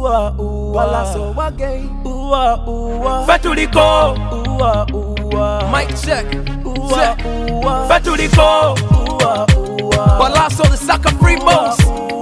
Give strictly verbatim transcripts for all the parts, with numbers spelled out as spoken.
Uwa uwa Balaso wage. Uwa uwa Fetuliko. Uwa uwa Mic check. Uwa Check. uwa Fetuliko. Uwa uwa Balaso the sucker free boss.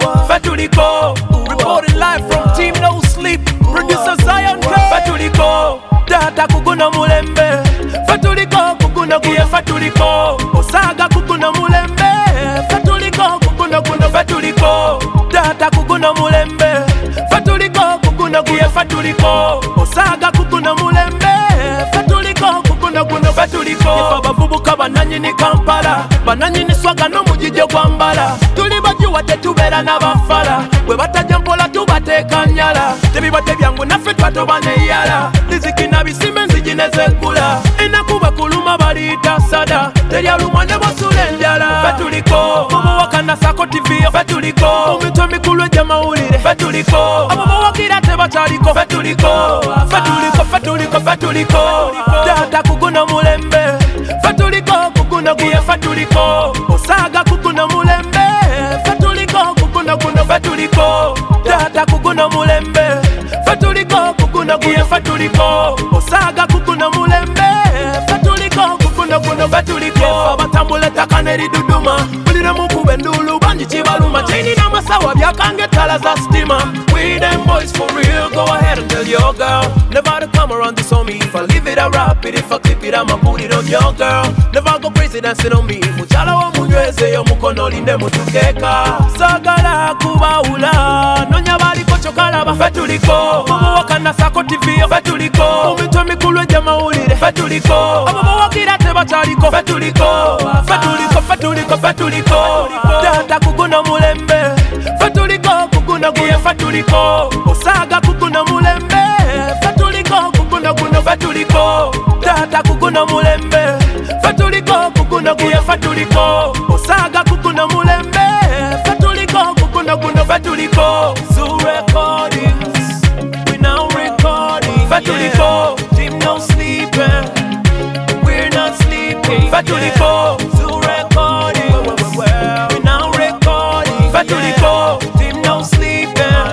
Fetuliko. Reporting live from Team No Sleep. Producer Zion K. Fetuliko. Tata kukuna mulembe Fetuliko kukuna kuya Fetuliko Osaga kukuna mulembe Fetuliko kukuna kuna Fetuliko Tata kukuna mulembe Fetuliko kukuna kuya Fetuliko Osaga kukuna mulembe Fetuliko kukuna kuna Fetuliko Ifa bavubuka bananyi ni Kampala Bananyi ni swaga no mujije gwambala Tuli bajuwa tetubera na bafala Bwe batajja mpola tubateka nyala Tebibate byangu naffe twatobane yala Liziki na bisimbe nzijinezekula Enakuba kuluma balita sada Teryalumwa ne basula enjala Fetuliko Omuwakana Sako T V Fetuliko Omitwe mikulu ejja mawulire Fetuliko Ababawakira tebataliko Fetuliko Fetuliko Fetuliko Fetuliko Tata kuguna mulembe Fetuliko kuguna guye Fetuliko Osaga kuguna mulembe Fetuliko kuguna guno Fetuliko Tata kuguna mulembe Fetuliko kuguna guye Fetuliko Osaga kuguna mulembe Fetuliko kuguna guno Fetuliko Batambule takaneri duduma Bulire mukube ndulu banji chibaluma Chaini na masawa byakange tala za stima We them boys for real. Go ahead and tell your girl never to come around this on me. If I leave it I rap it, if I clip it I'ma put it on your girl. Never go crazy dancing on me. Muchala wa munyweze yo mukono linde mutukeka Sagala kubaula Nonya bali kocho kalaba Fetuliko Omuwakana Sako T V Fetuliko Omitwe mikulu ejja mawulire Fetuliko Ababawakira tebataliko Fetuliko Fetuliko Fetuliko Fetuliko Tata kuguna mulembe Fetuliko kuguna guye Fetuliko Osaga kuguna mulembe Fetuliko kuguna guno Fetuliko Tata kuguna mulembe Fetuliko kuguna guye Fetuliko Osaga kuguna mulembe Fetuliko kuguna guno Fetuliko Zoo Recordings, we now recording Fetuliko, yeah. Team No Sleeping, we're not sleeping Fetuliko, yeah. Zoo Recordings, we now recording Fetuliko, yeah. Team No Sleeping,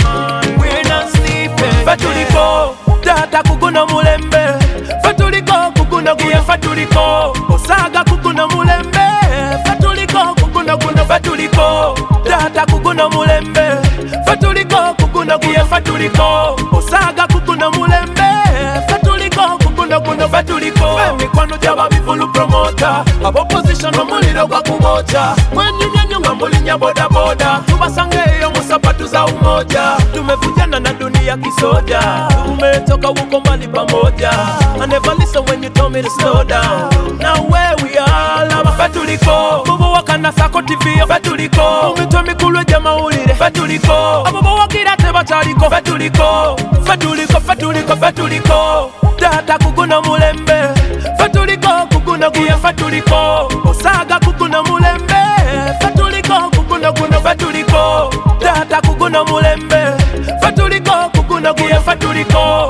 we're not sleeping Fetuliko, Tata kuguna mulembe Fetuliko kuguna guye Fetuliko Osaga kuguna mulembe Fetuliko kuguna guno Fetuliko Tata kuguna mulembe Fetuliko kuguna guye Fetuliko Osaga kuguna mulembe Fetuliko kuguna guno Fetuliko Emikwano gyaba bivulu promota Abo position omuliro gwa kumoja Mwenyumya nyunga mulinya boda boda Tubasange eyo musapatu za umoja Tumevunjana na dunia kisoja Tumetoka huko mbali pamoja I never listen when you told me to slow down Now where we are lama Fetuliko Omuwakana Sako T V Fetuliko Omitwe mikulu ejja mawulire Fetuliko Ababawakira tebataliko Fetuliko Fetuliko Fetuliko Fetuliko Tata kuguna mulembe Fetuliko kuguna guye Fetuliko Osaga kuguna mulembe Fetuliko kuguna guno Fetuliko Tata kuguna mulembe Fetuliko kuguna guye Fetuliko